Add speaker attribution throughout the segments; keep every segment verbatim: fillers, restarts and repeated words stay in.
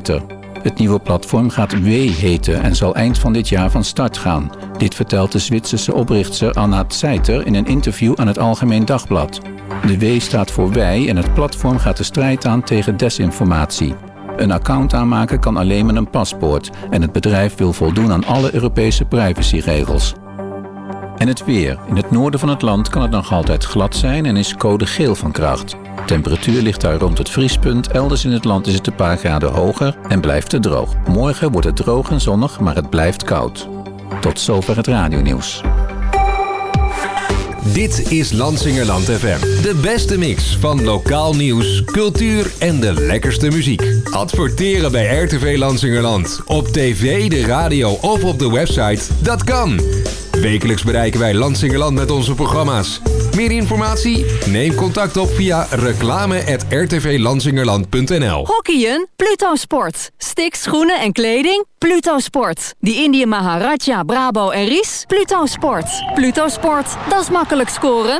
Speaker 1: Twitter. Het nieuwe platform gaat W heten en zal eind van dit jaar van start gaan. Dit vertelt de Zwitserse oprichtster Anna Zeiter in een interview aan het Algemeen Dagblad. De W staat voor wij en het platform gaat de strijd aan tegen desinformatie. Een account aanmaken kan alleen met een paspoort en het bedrijf wil voldoen aan alle Europese privacyregels. En het weer. In het noorden van het land kan het nog altijd glad zijn en is code geel van kracht. Temperatuur ligt daar rond het vriespunt, elders in het land is het een paar graden hoger en blijft het droog. Morgen wordt het droog en zonnig, maar het blijft koud. Tot zover het radionieuws.
Speaker 2: Dit is Lansingerland F M. De beste mix van lokaal nieuws, cultuur en de lekkerste muziek. Adverteren bij R T V Lansingerland. Op tv, de radio of op de website. Dat kan. Wekelijks bereiken wij Lansingerland met onze programma's. Meer informatie? Neem contact op via reclame at r t v lansingerland punt n l.
Speaker 3: Hockeyen? Pluto Sport. Sticks, schoenen en kleding? Pluto Sport. Die Indië Maharaja, Brabo en Ries? Pluto Sport. Pluto Sport, dat is makkelijk scoren.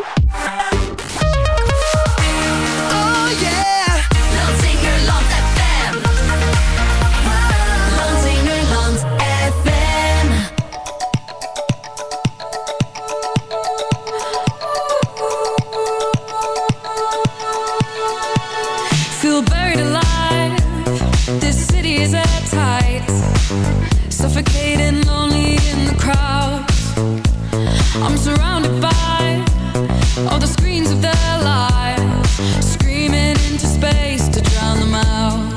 Speaker 4: Suffocating, lonely in the crowd. I'm surrounded by all the screens of their lives, screaming into space to drown them out.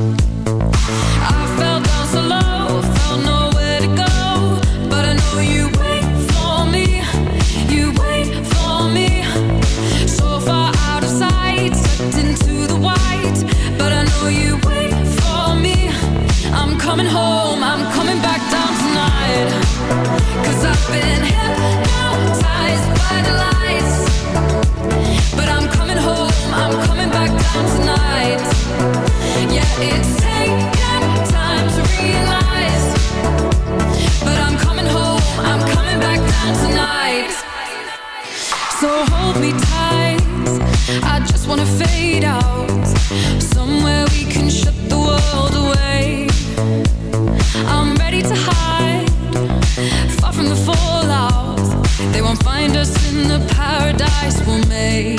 Speaker 4: I fell down so low, felt nowhere to go, but I know you wait for me, you wait for me. So far out of sight, sucked into the white, but I know you wait for me. I'm coming home, I'm coming back down tonight, 'cause I've been hypnotized by the lights. But I'm coming home, I'm coming back down tonight. Yeah, it's taken time to realize, but I'm coming home, I'm coming back down tonight. So hold me tight, I just wanna fade out, somewhere we can shut the world away. I'm ready to hide, far from the fallout. They won't find us in the paradise we'll make.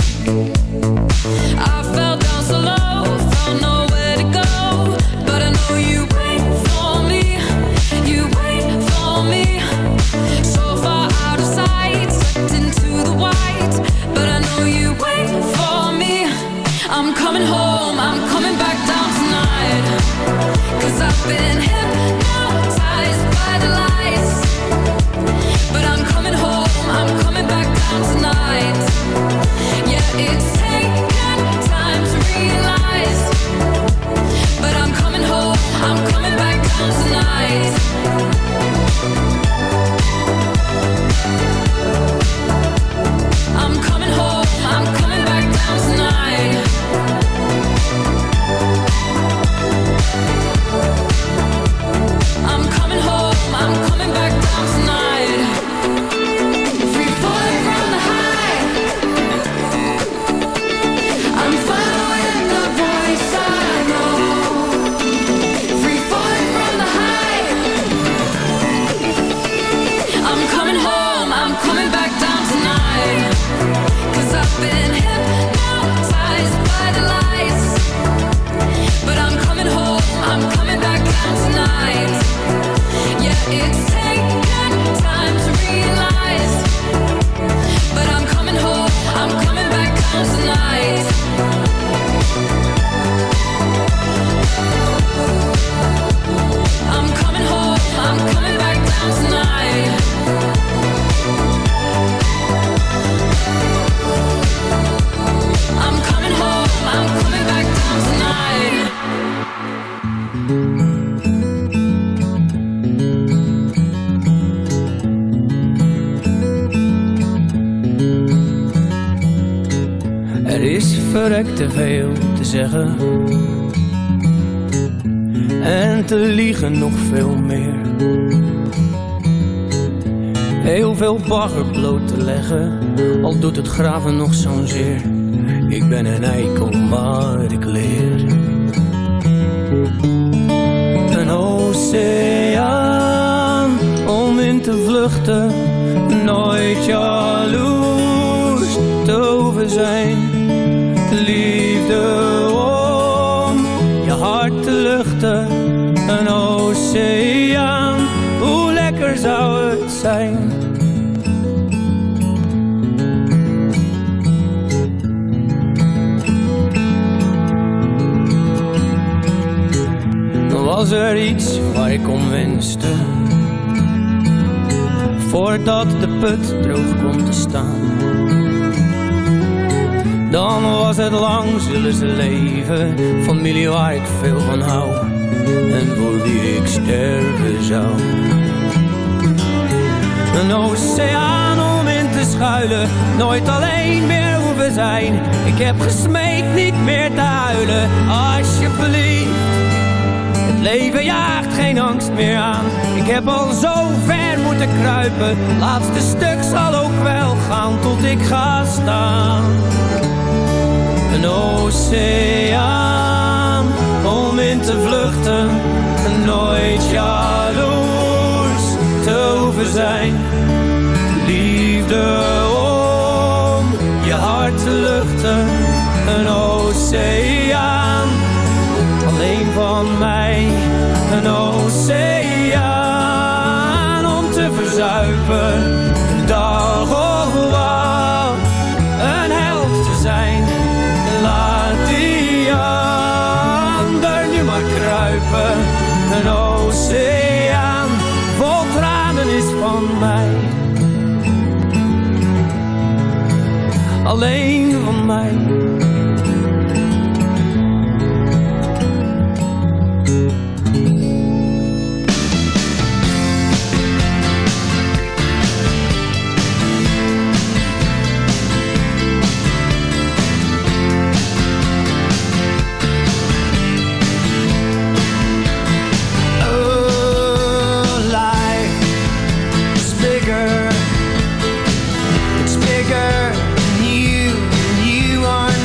Speaker 4: I fell down so low, found nowhere to go, but I know you wait for me, you wait for me. So far out of sight, sucked into the white, but I know you wait for me. I'm coming home, I'm coming back down tonight, 'cause I've been hypnotized by the lights. But I'm coming home, I'm coming back down tonight. Yeah, it's taken time to realize, but I'm coming home, I'm coming back down tonight. I'm coming home, I'm coming back down tonight. I'm coming home, I'm coming back down tonight. Free falling from the high, I'm following the voice I know. Free falling from the high, I'm coming home, I'm coming back down tonight, 'cause I've been hypnotized by the lights. But I'm coming home, I'm coming back down tonight. Yeah, it's taken time to realize, but I'm coming home, I'm coming back down tonight. I'm coming home, I'm coming back down tonight. I'm coming home, I'm coming back down tonight.
Speaker 5: Er is verrekt te veel te zeggen en te liegen nog veel meer. Heel veel bagger bloot te leggen, al doet het graven nog zo'n zeer. Ik ben een eikel, maar ik leer. vluchten, nooit jaloers te hoeven zijn. Liefde om je hart te luchten, een oceaan, hoe lekker zou het zijn. Was er iets waar ik om wenste, voordat de put droog komt te staan? Dan was het lang, zullen ze leven, familie waar ik veel van hou en voor wie ik sterven zou. Een oceaan om in te schuilen, nooit alleen meer hoeven zijn. Ik heb gesmeekt niet meer te huilen, alsjeblieft. Het leven jaagt geen angst meer aan. Ik heb al zo ver moeten kruipen. Laatste stuk zal ook wel gaan tot ik ga staan. Een oceaan om in te vluchten, nooit jaloers te hoeven zijn. Liefde om je hart te luchten, een oceaan alleen van mij, een oceaan om te verzuipen, dag of wat, een held te zijn. Laat die ander nu maar kruipen, een oceaan vol tranen is van mij, alleen van mij.
Speaker 6: It's bigger than you, and you are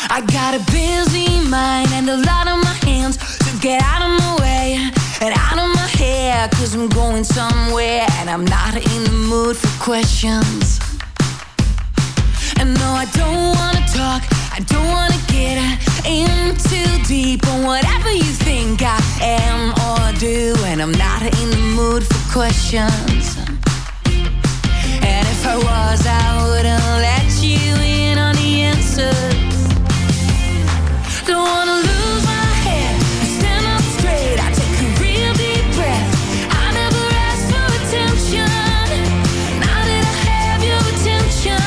Speaker 4: I got a busy mind and a lot on my hands, so get out of my way and out of my hair, cause I'm going somewhere and I'm not in the mood for questions. And no, I don't wanna talk, I don't wanna get in too deep on whatever you think I am or do, and I'm not in the mood for questions. And if I was, I wouldn't let you in on the answers. Don't wanna lose my head, I stand up straight, I take a real deep breath. I never asked for attention, now that I have your attention.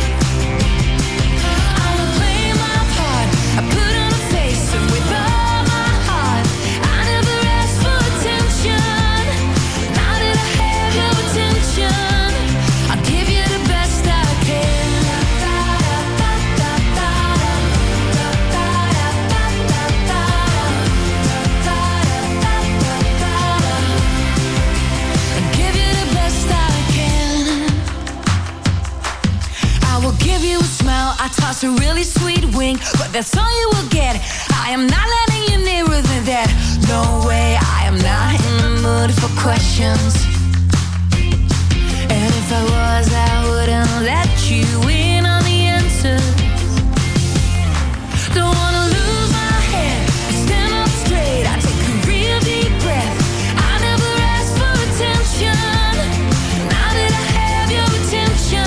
Speaker 4: I'ma play my part, I put on a face and with all my heart. I never asked for attention, now that I have your attention. I'll give you the best I can. Give you a smile, I toss a really sweet wink, but that's all you will get. I am not letting you nearer than that. No way, I am not in the mood for questions. And if I was, I wouldn't let you in on the answers. Don't wanna lose my head, I stand up straight, I take a real deep breath. I never asked for attention, now that I have your attention.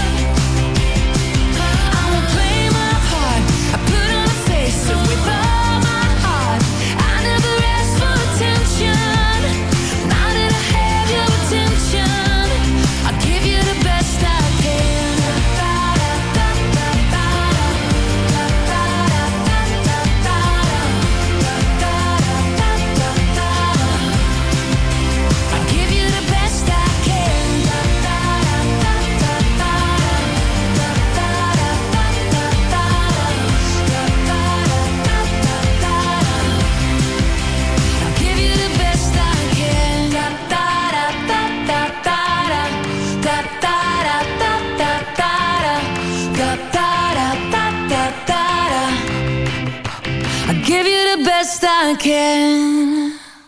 Speaker 4: I can.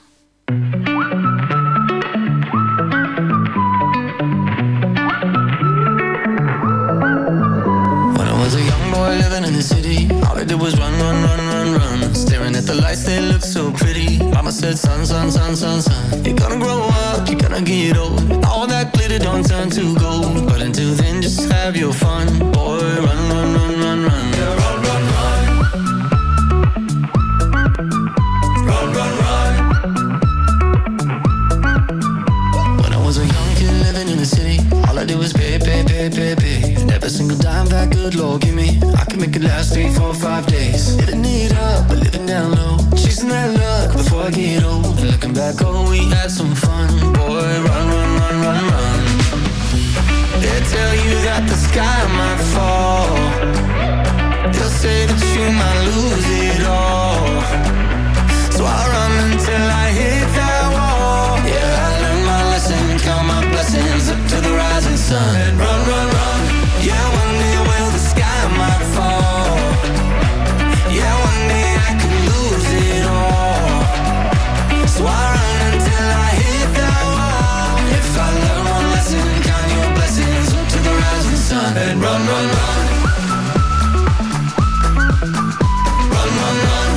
Speaker 4: When I was a young boy living in the city, all I did was run, run, run, run, run. Staring at the lights, they look so pretty. Mama said, son, son, son, son, son, you're gonna grow up, you're gonna get old. All that glitter don't turn to gold, but until then, just have your fun. Boy, run, run, run, run, run. Yeah, run, run, run. Run, run, run. When I was a young kid living in the city, all I did was pay, pay, pay, pay, pay. And every single dime that good Lord give me, I could make it last three, four, five days. Living it up, but living down low, chasing that luck before I get old. And looking back, oh, we had some fun. Boy, run, run, run, run, run. They tell you that the sky might fall, they'll say that you might lose it all. So I run until I hit that wall. Yeah, I learned my lesson, count my blessings up to the rising sun. And run, run, run. Yeah, one day, well, the sky might fall. Yeah, one day I could lose it all. So I run until I hit that wall. If I learn one lesson, count your blessings up to the rising sun. And run, run, run. Run, run, run.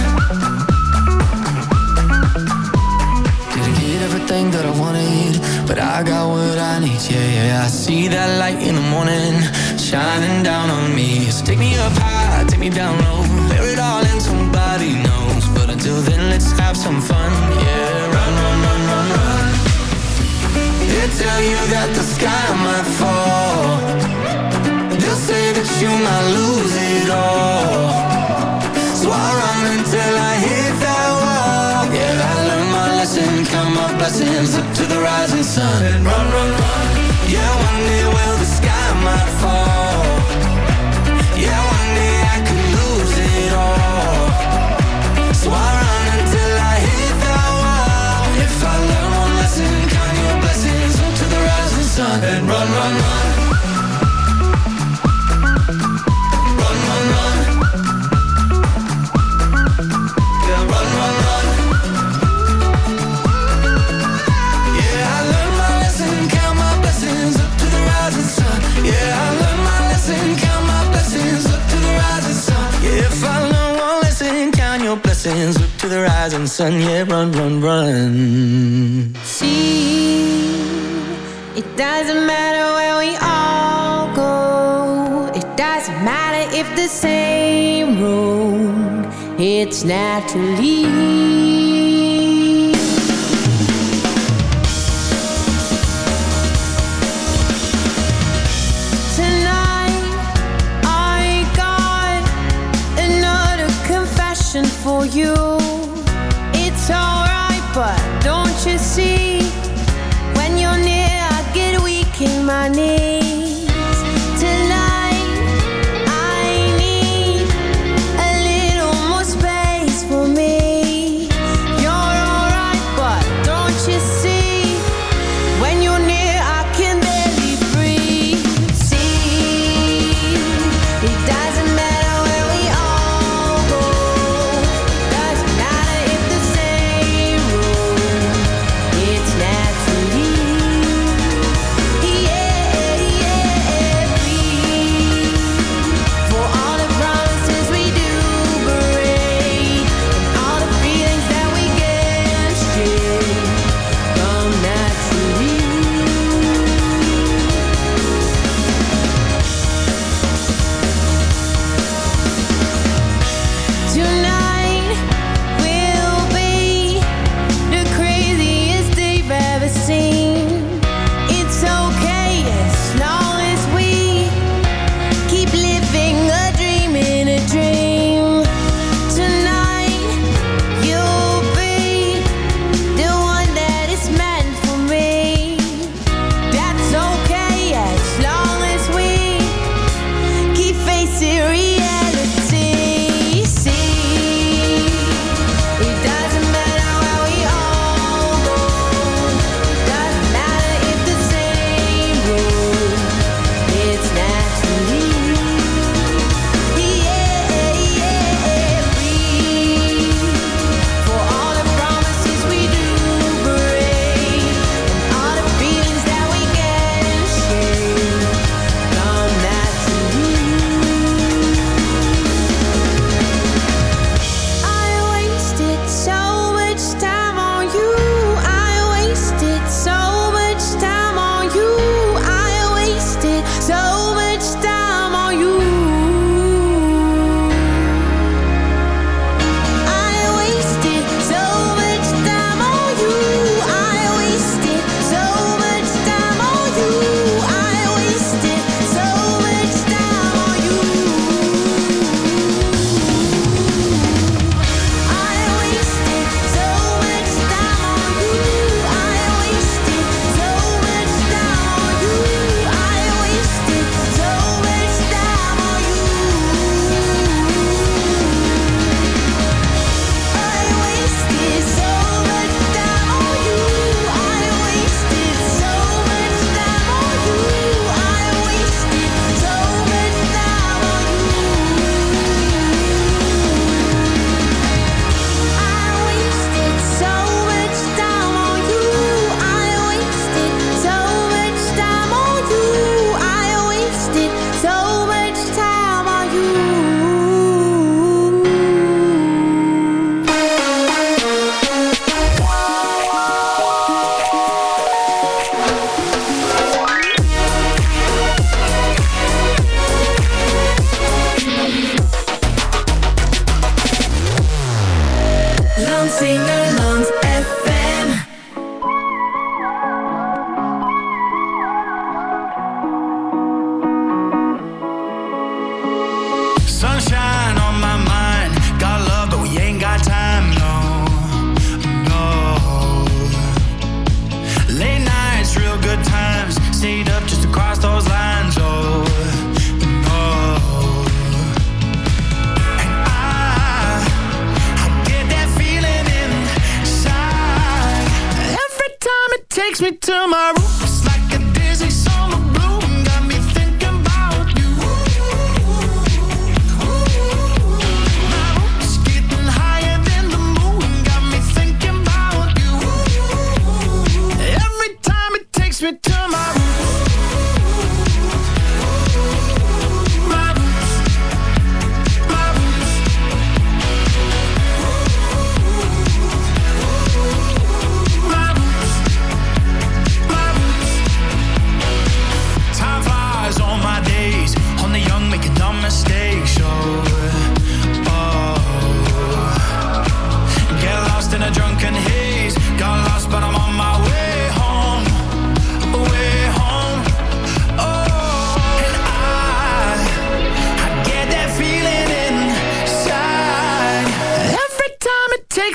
Speaker 4: Everything that I wanted, but I got what I need. Yeah, yeah, I see that light in the morning shining down on me. So take me up high, take me down low, bear it all and somebody knows. But until then, let's have some fun. Yeah, run, run, run, run, run. They tell you that the sky might fall, they'll say that you might lose it all. So I run until I hit that wall. Yeah, I learned my lesson, count my blessings up to the rising sun. And run, run, run. Yeah, one day, well, the sky might fall. Yeah, one day I could lose it all. So I run until I hit that wall. If I learn one lesson, count your blessings up to the rising sun. And run, run, run. Run, run, run.
Speaker 6: mountains, look to the rising sun. Yeah, run, run, run.
Speaker 7: See, it doesn't matter where we all go. It doesn't matter if the same road. It's naturally. For you, it's alright, but don't you see? When you're near, I get weak in my knees. Tonight, I need a little more space for me. You're alright, but don't you see? When you're near, I can barely breathe. See, it doesn't matter.
Speaker 6: Takes me to my roots like a dizzy summer bloom. Got me thinking about you. My roots getting higher than the moon. Got me thinking about you. Every time it takes me to my roots. My roots, my roots.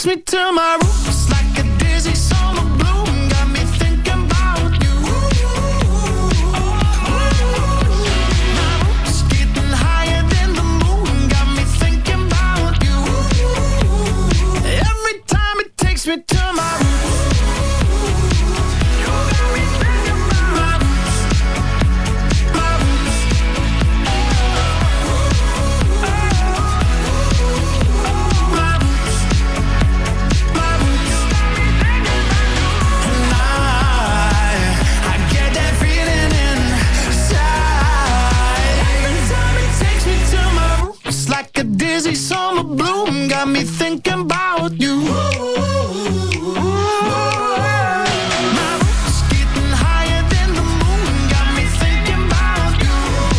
Speaker 6: takes me to my roots like a dizzy summer bloom. Got me thinking about you. My roots getting higher than the moon. Got me thinking about you. Every time it takes me to my roots. Like a dizzy summer bloom, got me thinking about you. My roots getting higher than the moon, got me thinking about you.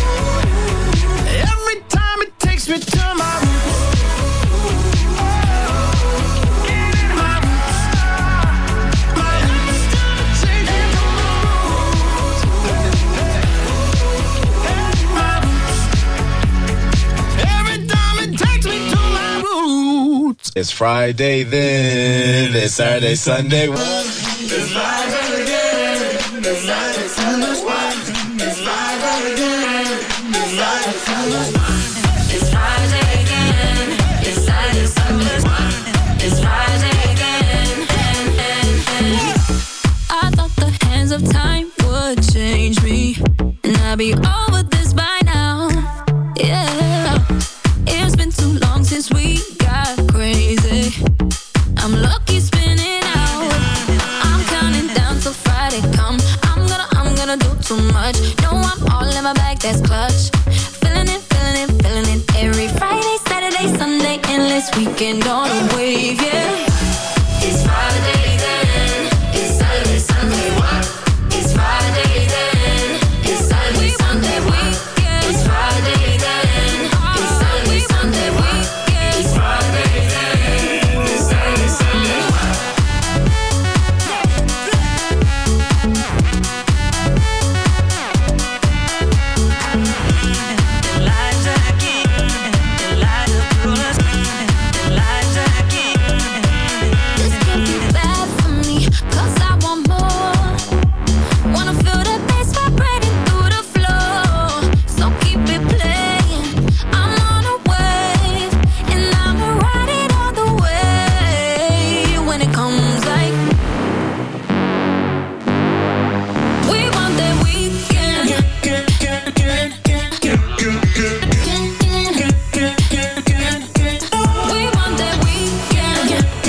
Speaker 6: Every time it takes me to my roots. My roots, my roots, take me to my roots. My roots. Every time it takes me to my roots.
Speaker 8: It's Friday then, it's Saturday, Sunday. It's Friday again, it's Saturday, Sunday. It's Friday again, it's Saturday, Sunday.
Speaker 4: It's Friday again, it's Saturday, Sunday. It's Friday again, and, and, and. I thought the hands of time would change me, and I'd be over this by now. Yeah, it's been too long since we got crazy. I'm lucky spinning out. I'm counting down till Friday come. I'm gonna, I'm gonna do too much. No, I'm all in my bag, that's clutch. Feeling it, feeling it, feeling it. Every Friday, Saturday, Sunday, endless weekend on a wave, yeah. It's Friday then, it's Saturday, Sunday. It's Friday then, it's Saturday, Sunday. It's Friday then, it's Saturday, Sunday. It's Friday then, it's Saturday, Sunday. This can't be bad for me, 'cause I want more. Wanna feel the bass vibrating through the floor. So keep it playing. I'm on a wave, and I'ma ride it all the way. When it comes like we want that weekend. We want that weekend.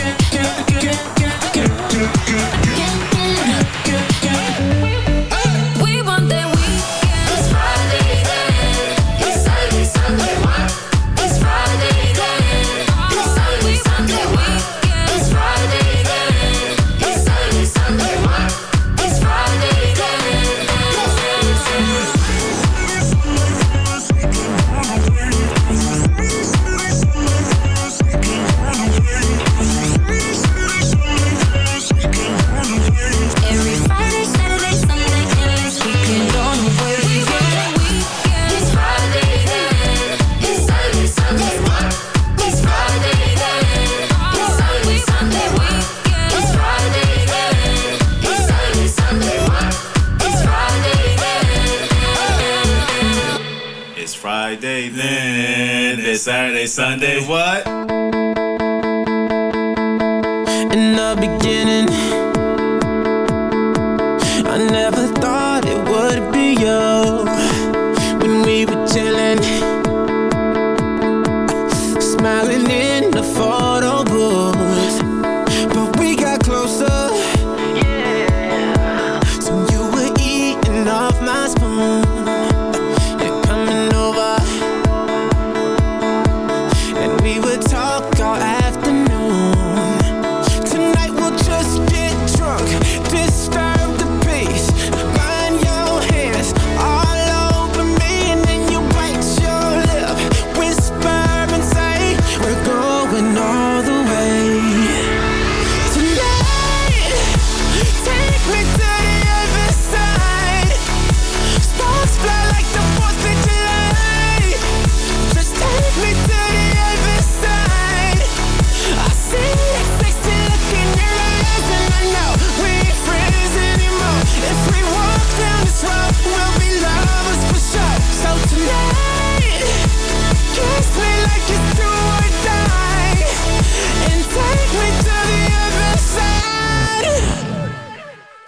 Speaker 4: We want that weekend. It's Friday then, it's Saturday, Sunday. It's Friday then, it's Saturday, Sunday. It's Friday then, it's Saturday, Sunday. It's Friday then. Every Friday, Saturday, Sunday, endless weekend on the way. It's Friday then, it's Saturday, Sunday. It's Friday then, it's Saturday, Sunday. It's Friday then, it's Saturday, Sunday. It's Friday then.
Speaker 8: It's Friday then, it's Saturday, Sunday. What?
Speaker 5: In the beginning, I never thought it would be you. When we were chilling, smiling in the photo booth, but we got closer. So you were eating off my spoon. You're coming over, and we would talk all afternoon. Tonight we'll just get drunk, disturb the peace. Burn your hands all over me, and then you bite your lip, whisper and say we're going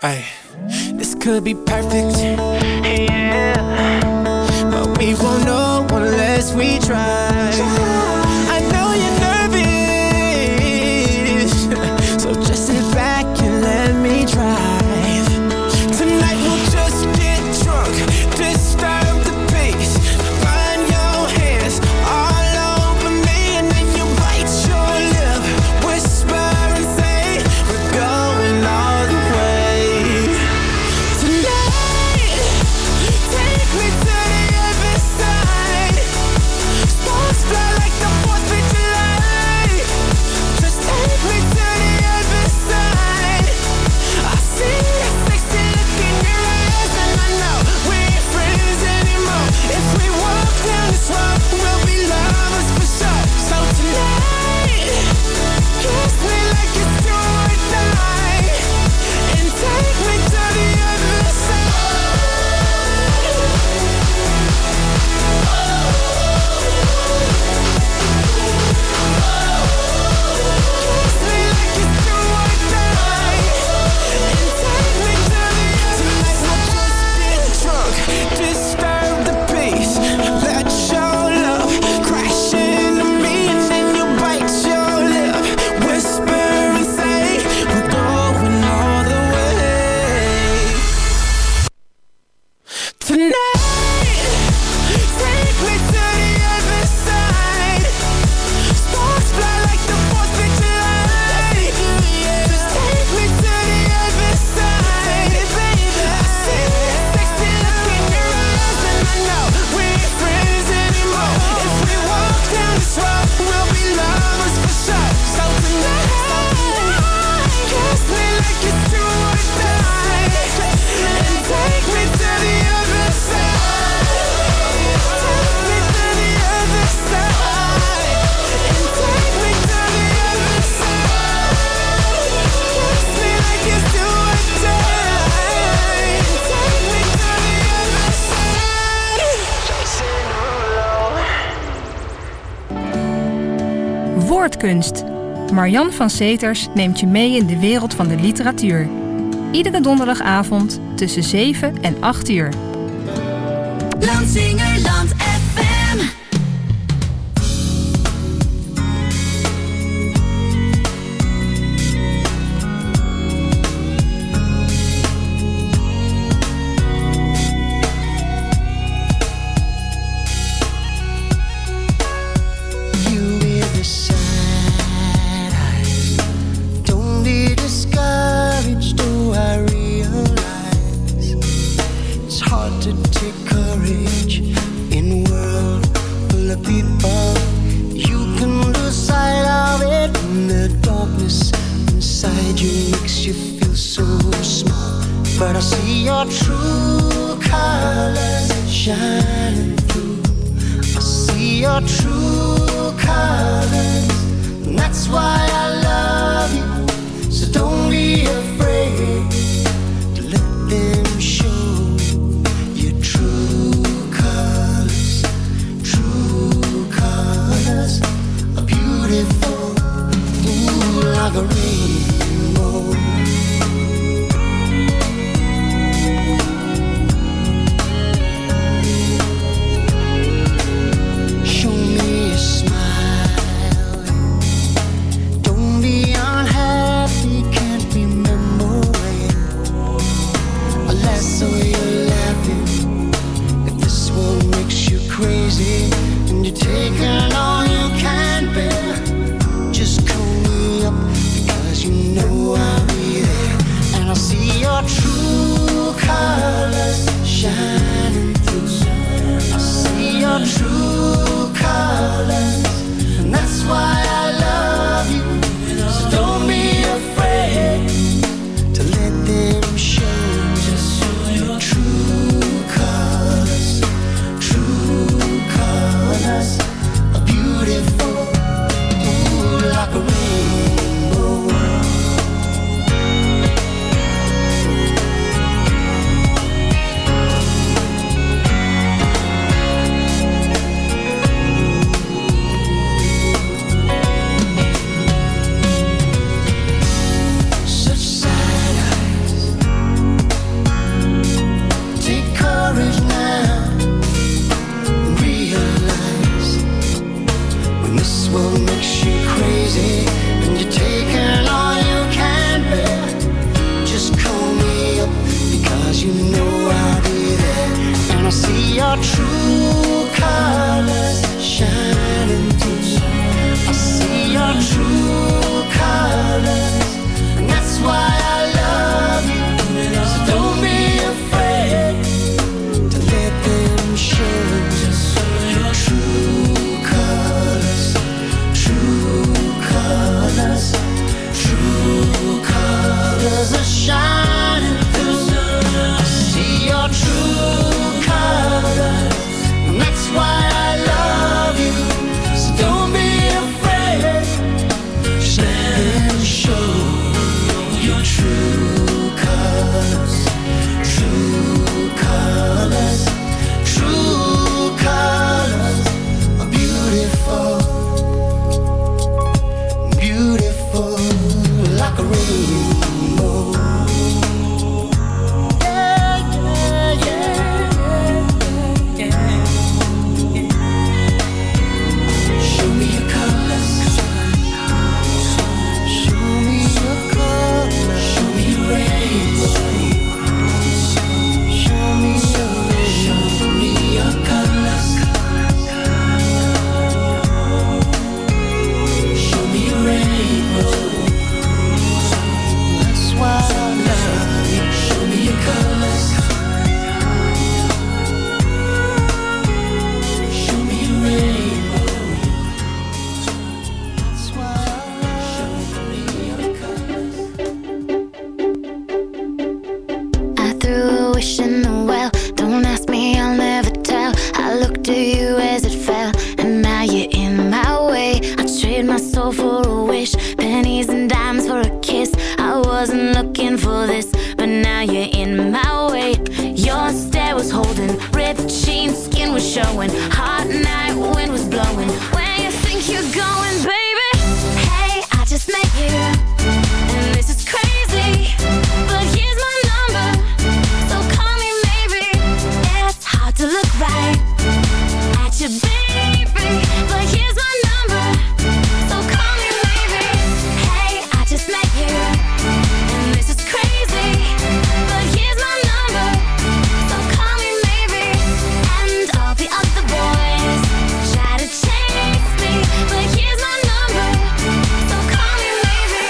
Speaker 5: Ay, this could be perfect, yeah, but we won't know unless we try. I know you're nervous, so just sit back and let me drive. Tonight we'll just get drunk, disturb the peace. Find your hands all over me, and then you bite your lip, whisper and say we're going all the way. Tonight, take me to the other side. Sparks fly like the fourth of July. Just take me to the other side. I see that sexy look in your eyes, and I know we ain't friends anymore. If we walk down this road, we'll be lovers for sure. So tonight, kiss me like it's do or die, and take me to the other side. Kiss me like it's do or die, and take me to the other side. Tonight we'll just get drunk, disturb the peace. Let your love crash into me, and then you bite your lip, whisper and say we're going all the way. Tonight, take me to the other side. Sparks fly like the fourth of July. Just take me to the other side, baby. I see that sexy look in your eyes, and I know we ain't friends anymore. If we walk down this road, we'll be lovers for sure. So tonight, kiss me like it's do or die, and take me to the other side. Take me to the other side, and take me to the other side. Kiss me like it's do or die, and take me to the other side. Jason Derulo.
Speaker 9: Woordkunst. Marian van Seters neemt je mee in de wereld van de literatuur. Iedere donderdagavond tussen zeven en acht uur.
Speaker 4: Landsingerland F M.
Speaker 10: You with the sad eyes, don't be discouraged, do I realize it's hard to take courage in a world full of people. You can lose sight of it, and the darkness inside you makes you feel so small. But I see your true colors shining through. I see your true colors, and that's why I love you. So don't be afraid to let them show your true colors. True colors are beautiful, ooh, like a rainbow. Show me a smile. Don't be unhappy, can't remember it. Unless so you're laughing. If this one makes you crazy and you're taking all you can bear, just call me up, because
Speaker 11: mistletoe for a wish, pennies and dimes for a kiss. I wasn't looking for this, but now you're in my way. Your stare was holding, ripped jeans, skin was showing, hot night wind was blowing. Where you think you're going, baby? Hey, I just met you, and this is crazy, but here's my number, so call me maybe. It's hard to look right at you, baby, but here's my number, so call me maybe. Hey, I just met you, and this is crazy, but here's my number, so call me maybe. And all the other boys try to chase me, but here's my number, so call me maybe.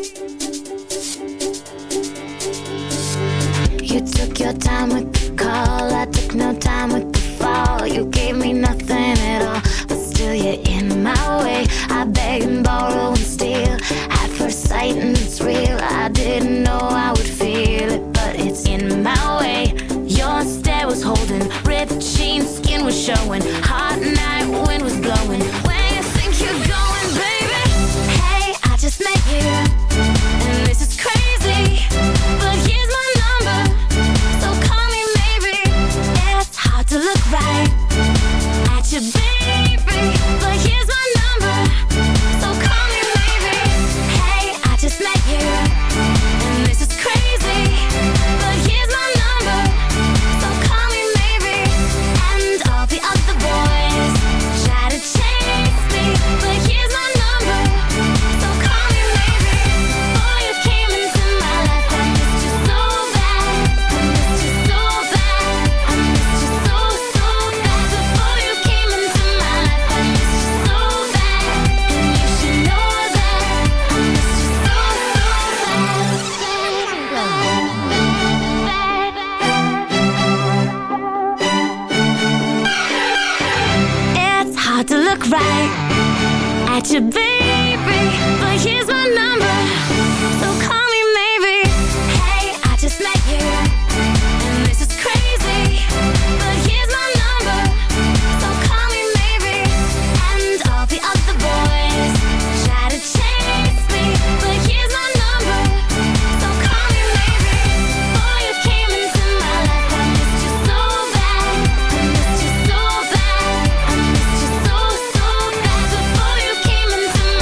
Speaker 11: You took your time with the call, I took no time with the fall. You gave me nothing at all, but still you're in my way. I beg and borrow and steal at first sight, and it's real. I didn't know I would feel it, but it's in my way. Your stare was holding, ripped jeans, skin was showing, hot night wind was blowing. Where you think you're going, baby? Hey, I just met you, and this is crazy, but here's my number, so call me maybe. It's hard to look right at you, baby, but here's my number, so call me maybe. Hey, I just met you, and this is crazy, but here's my number, so call me maybe. And all the other boys try to chase me, but here's my number, so call me maybe. Before you came into my life, I missed you so bad, I missed you so bad, I missed you so, so bad. Before you came into my life, I missed you so bad, and you should know that I missed you so, so bad. It's hard to look right at you, baby, but here's my number, so call me maybe. Hey, I just met you, and this is crazy, but here's my number, so call me maybe. And all the other boys try to chase me, but here's my number, so call me maybe. Before you came into my life, I missed you so bad, I missed you so bad, I missed you so, so bad. Before you came into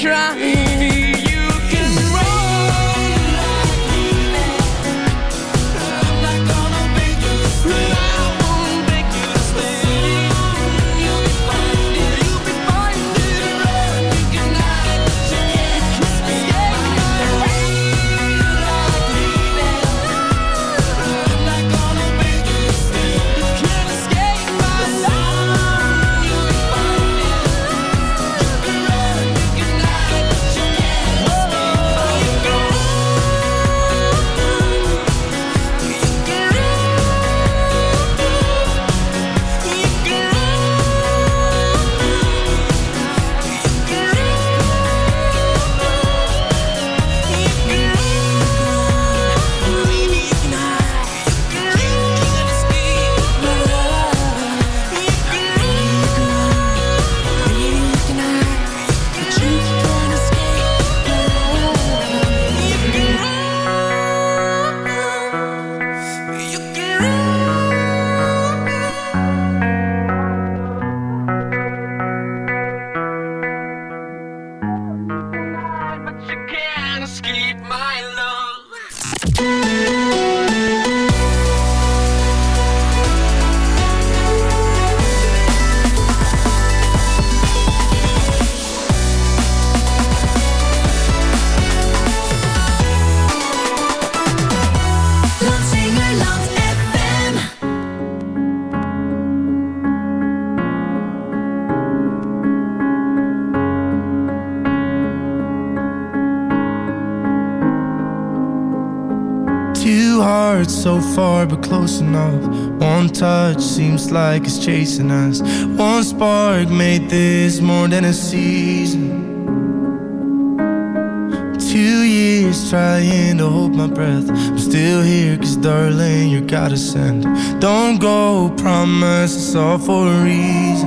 Speaker 5: trying. You can roll like me, I'm not gonna beg you to stay. I won't beg you to stay. You'll be fine, dear, you'll be fine, dear. You can hide, but you can't escape my love. I'm not gonna beg you to stay. You can't escape my love. You'll be fine, dear. You can run, you can hide, but you can't escape my love. You can run, you can run, you can run, maybe you can hide, you can't escape my love. You can run, maybe you can hide, but you can't escape my love. You can run, you can run, but you can't escape my love.
Speaker 4: Lansingerland F M.
Speaker 6: Two hearts so far but close enough. One touch seems like it's chasing us. One spark made this more than a season. Two years trying to hold my breath. I'm still here cause darling you gotta send. Don't go, promise it's all for a reason.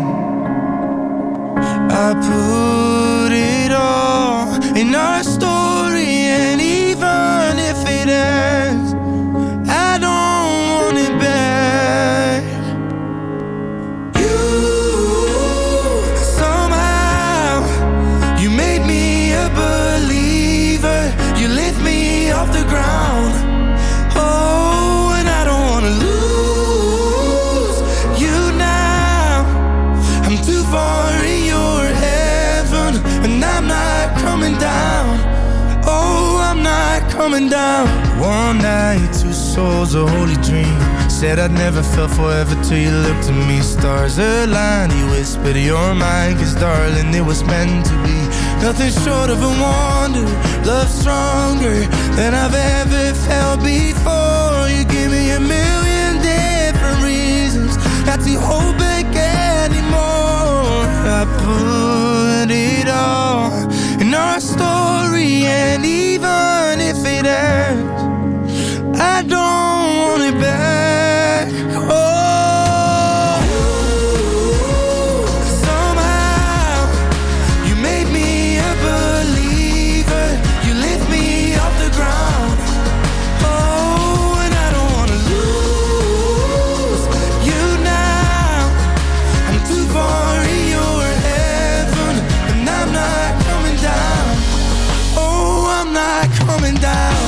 Speaker 6: I put it all in our story, and even if it ends, I don't want it back. You, somehow, you made me a believer. You lift me off the ground. Oh, and I don't wanna lose you now. I'm too far in your heaven, and I'm not coming down. Oh, I'm not coming down. One night, two souls, a holy dream. Said I'd never felt forever till you looked at me. Stars aligned, you whispered you're mine. Cause darling, it was meant to be. Nothing short of a wonder. Love stronger than I've ever felt before. You give me a million different reasons not to hold back anymore. I put it all in our story, and even if it ends, I don't want it back. Oh, somehow you made me a believer. You lift me off the ground. Oh, and I don't wanna lose you now. I'm too far in your heaven, and I'm not coming down. Oh, I'm not coming down.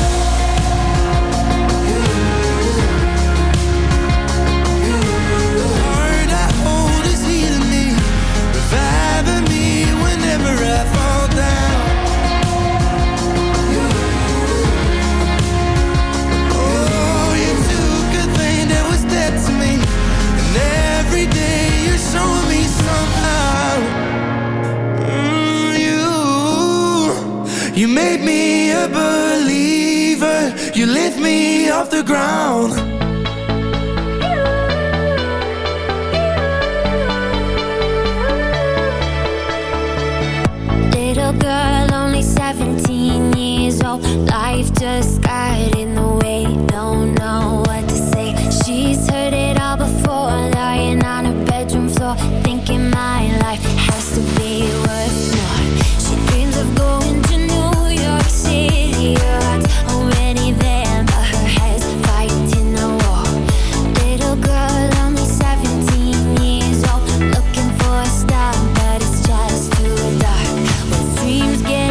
Speaker 6: Heart I hold is healing me, reviving me whenever I fall down. Oh, you took a thing that was dead to me, and every day you're showing me somehow. Mm, you, you made me a believer. You lift me off the ground.
Speaker 11: Little girl, only seventeen years old. Life just got in the way. Don't know what to say. She's heard it all before, lying on her bedroom floor, thinking my life has to be worth more. She dreams of going to New York City. Her heart's already there, but her head's fighting a war. Little girl, only seventeen years old, looking for a star, but it's just too dark. When dreams get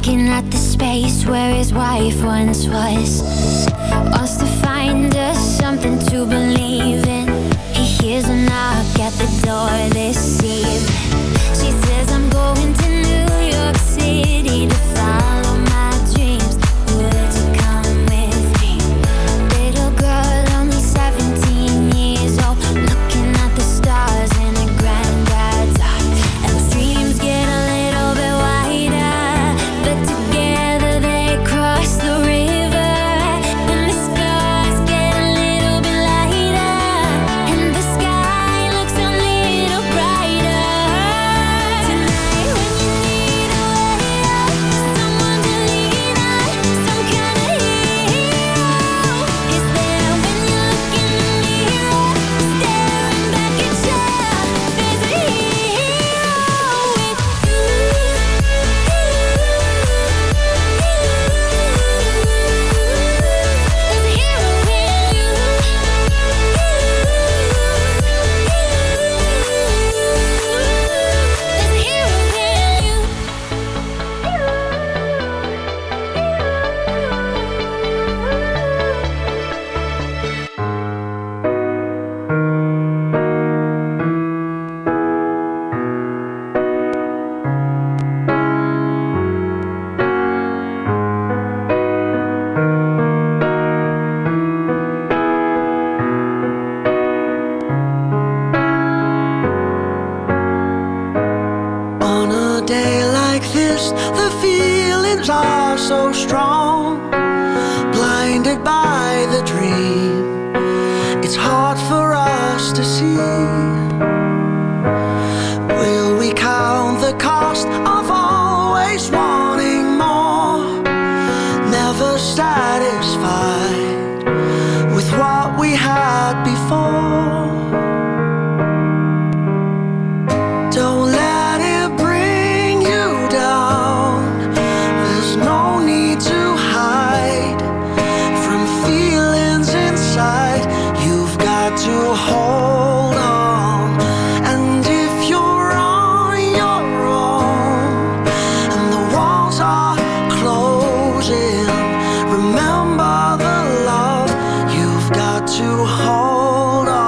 Speaker 11: looking at the space where his wife once was. Wants to find us something to believe in. He hears a knock at the door this eve. She says, I'm going to New York City to follow my dreams. Would you come with me? Little girl, only seventeen years old, looking at the stars in her granddad's eyes. And those dreams get a little bit wider, but together they cross the river. And the stars get a little bit lighter, and the sky looks a little brighter. Tonight when you need a way out, someone to lean on, some kind of hero is there when you look in the mirror, staring back at you. There's a hero with you. There's a hero in you. There's a hero in you.
Speaker 10: On a day like this, the feelings are so strong. Blinded by the dream, it's hard for us to see. Will we count the cost of always wanting more? Never satisfied with what we had before. Don't let it bring you down. There's no need to hide from feelings inside. You've got to hold on. And if you're on your own and the walls are closing, remember the love. You've got to hold on.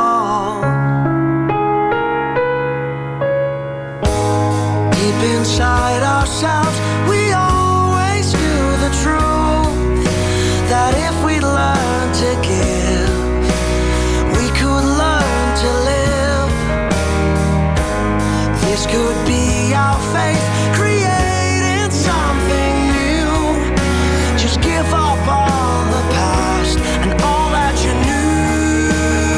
Speaker 10: Deep inside ourselves, we always knew the truth, that if we learn to give, we could learn to live. This could be our faith, creating something new. Just give up on the past and all that you knew.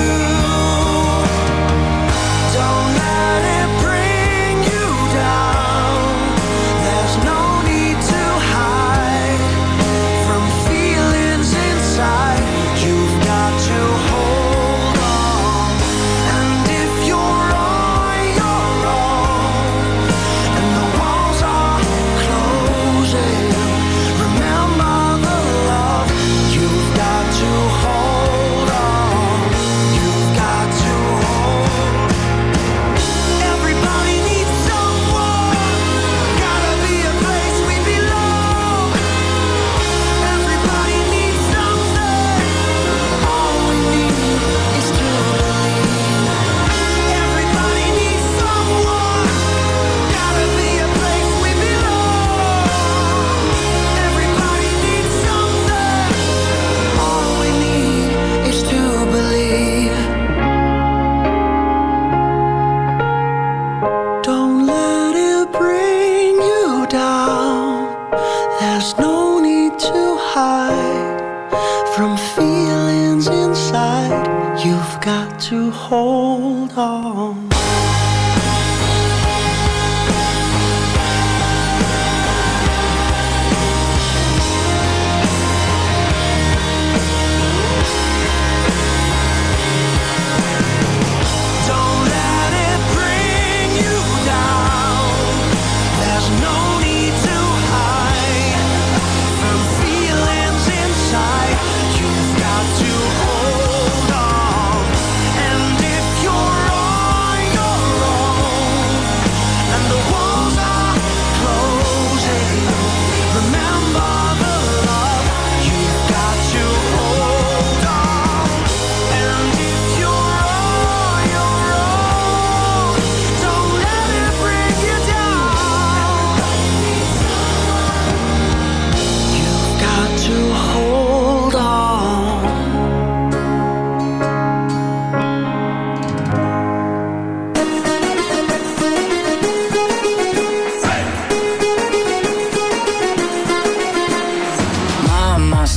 Speaker 10: Don't let it bring you down. There's no need to hide from feelings inside. You've got to hold on. And if you're on your own and the walls are closing, remember the love. You've got to hold on. You've got to hold. Everybody needs someone. Gotta be a place we belong. Everybody needs something. All we need is to believe. Everybody needs someone. Gotta be a place we belong. Everybody needs something. All we need is to believe. Don't let it bring you down. There's no need to hide from feelings inside. You've got to hold on. Don't let it bring you down. There's no need to hide from feelings inside. You've got to hold on. And if you're on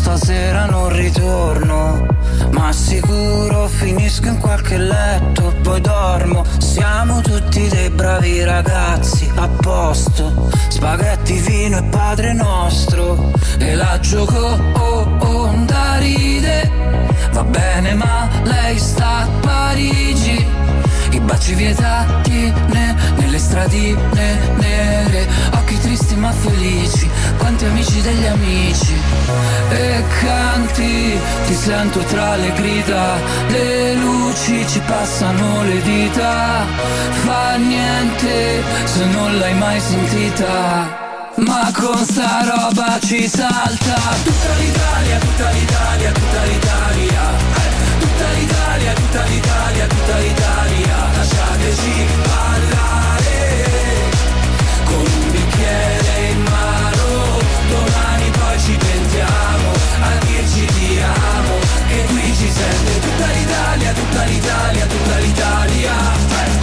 Speaker 12: stasera non ritorno, ma sicuro finisco in qualche letto, poi dormo. Siamo tutti dei bravi ragazzi, a posto, spaghetti, vino e Padre Nostro. E la gioco, oh, oh, da ride, va bene ma lei sta a Parigi. I baci vietati ne, nelle stradine nere, occhi tristi ma felici, quanti amici degli amici. E canti, ti sento tra le grida, le luci ci passano le dita. Fa niente se non l'hai mai sentita, ma con sta roba ci salta. Tutta l'Italia, tutta l'Italia, tutta l'Italia, eh. Tutta l'Italia, tutta l'Italia, tutta l'Italia. Lasciateci ballare con un bicchiere in mano. Domani poi ci pentiamo a dirci ti amo, che qui ci sente tutta l'Italia, tutta l'Italia, tutta l'Italia, eh.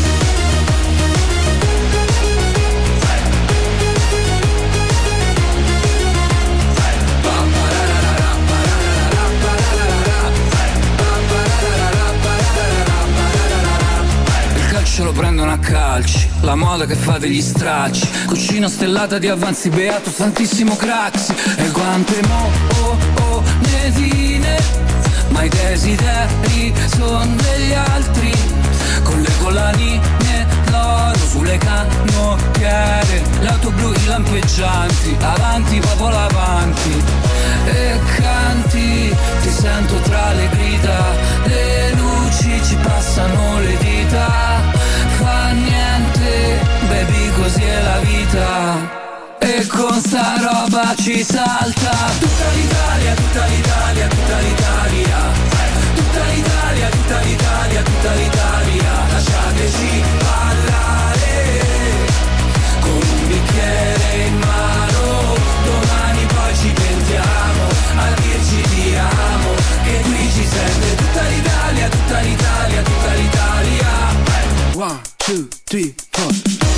Speaker 12: Ce lo prendono a calci, la moda che fa degli stracci, cucina stellata di avanzi, beato santissimo Craxi. E quante mo, oh, oh, netine, ma i desideri son degli altri, con le collanine d'oro sulle canottiere, l'auto blu, i lampeggianti, avanti popolo avanti. E canti, ti sento tra le grida, le luci ci passano le dita. Fa niente, baby, così è la vita. E con sta roba ci salta. Tutta l'Italia, tutta l'Italia, tutta l'Italia, tutta l'Italia, tutta l'Italia, tutta l'Italia. Lasciateci ballare con un bicchiere in mano. Domani poi ci pentiamo a dirci ti amo, che qui ci sente tutta l'Italia, tutta l'Italia, tutta l'Italia. One, two, three, four.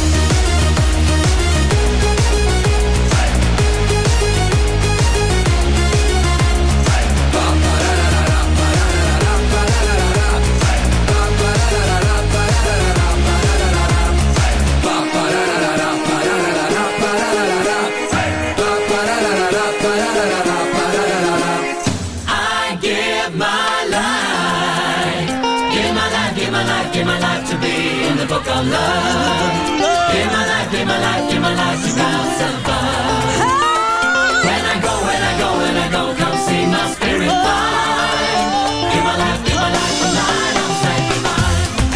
Speaker 13: Book of love. Give my life, give my life, give my life to have some fun. When I go, when I go, when I go, come see my spirit fly. Give my life, give my life tonight, I'm sanctified.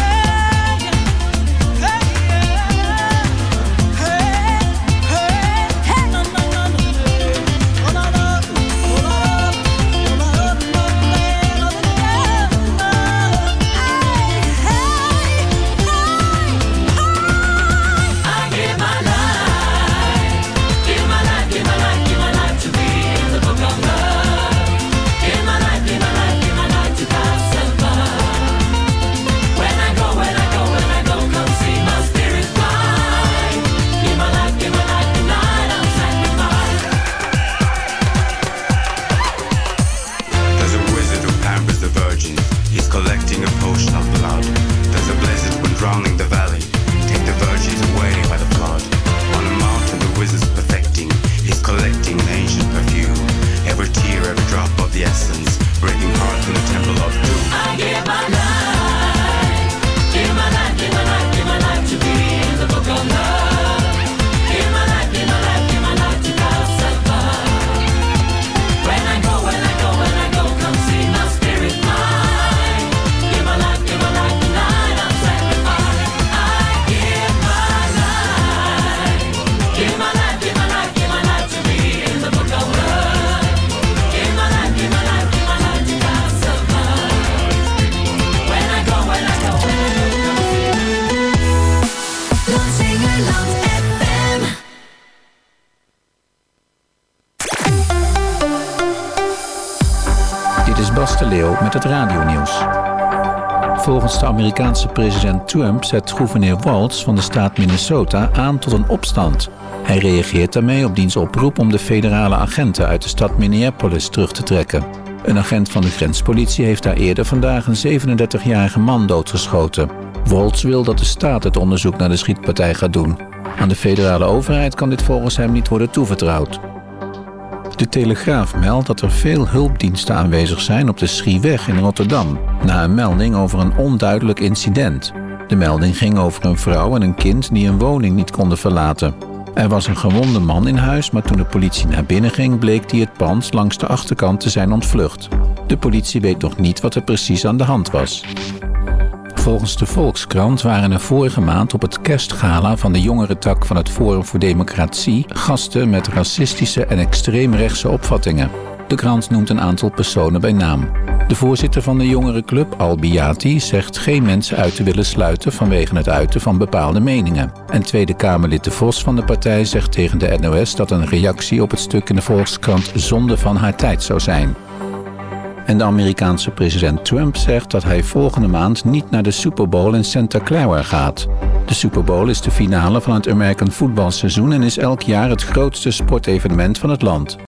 Speaker 14: Drowning the valley, take the virgins away by the flood. On a mountain the wizard's perfecting, he's collecting the ancient perfume. Every tear, every drop of the essence, breaking hearts in the temple of doom.
Speaker 13: I give my life, give my life, give my life, give my life to be in the book of love. Give my life, give my life, give my life to have some fun. When I go, when I go, when I go, come see my spirit fly. Give my life, give my life tonight, I'm sacrificed. Give my life, give my life, give my life to be in the book of love. Give my life, give my life, give my life to have some fun. When I go, when I go, when I go. Landsingerland F M.
Speaker 1: Dit is Bas de Leeuw met het radionieuws. Volgens de Amerikaanse president Trump zet gouverneur Walz van de staat Minnesota aan tot een opstand. Hij reageert daarmee op diens oproep om de federale agenten uit de stad Minneapolis terug te trekken. Een agent van de grenspolitie heeft daar eerder vandaag een zevenendertigjarige man doodgeschoten. Walz wil dat de staat het onderzoek naar de schietpartij gaat doen. Aan de federale overheid kan dit volgens hem niet worden toevertrouwd. De Telegraaf meldt dat er veel hulpdiensten aanwezig zijn op de Schieweg in Rotterdam, na een melding over een onduidelijk incident. De melding ging over een vrouw en een kind die een woning niet konden verlaten. Er was een gewonde man in huis, maar toen de politie naar binnen ging, bleek die het pand langs de achterkant te zijn ontvlucht. De politie weet nog niet wat er precies aan de hand was. Volgens de Volkskrant waren er vorige maand op het kerstgala van de jongerentak van het Forum voor Democratie gasten met racistische en extreemrechtse opvattingen. De krant noemt een aantal personen bij naam. De voorzitter van de jongerenclub, Al Biati, zegt geen mensen uit te willen sluiten vanwege het uiten van bepaalde meningen. En Tweede Kamerlid De Vos van de partij zegt tegen de N O S dat een reactie op het stuk in de Volkskrant zonde van haar tijd zou zijn. En de Amerikaanse president Trump zegt dat hij volgende maand niet naar de Super Bowl in Santa Clara gaat. De Super Bowl is de finale van het American voetbalseizoen en is elk jaar het grootste sportevenement van het land.